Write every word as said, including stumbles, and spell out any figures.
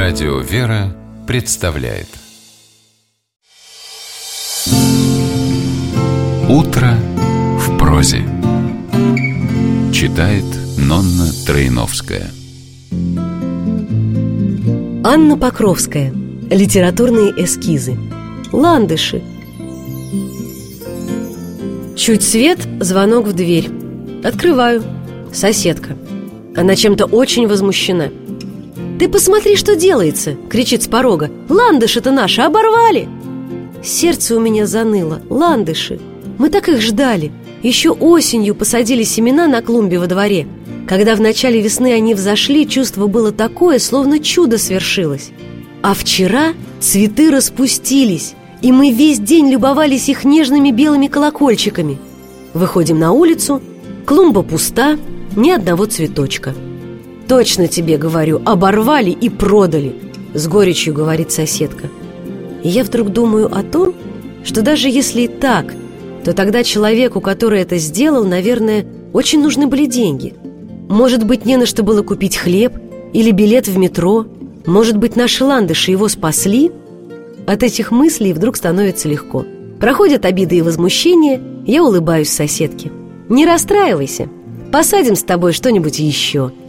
Радио «Вера» представляет «Утро в прозе». Читает Нонна Троиновская. Анна Покровская. Литературные эскизы. Ландыши. Чуть свет, звонок в дверь. Открываю. Соседка. Она чем-то очень возмущена. «Ты посмотри, что делается!» — кричит с порога. «Ландыши-то наши оборвали!» Сердце у меня заныло. Ландыши. Мы так их ждали. Еще осенью посадили семена на клумбе во дворе. Когда в начале весны они взошли, чувство было такое, словно чудо свершилось. А вчера цветы распустились, и мы весь день любовались их нежными белыми колокольчиками. Выходим на улицу, клумба пуста, ни одного цветочка. «Точно тебе говорю, оборвали и продали», — с горечью говорит соседка. И я вдруг думаю о том, что даже если и так, то тогда человеку, который это сделал, наверное, очень нужны были деньги. Может быть, не на что было купить хлеб или билет в метро. Может быть, наши ландыши его спасли? От этих мыслей вдруг становится легко. Проходят обиды и возмущения, я улыбаюсь соседке. «Не расстраивайся, посадим с тобой что-нибудь еще».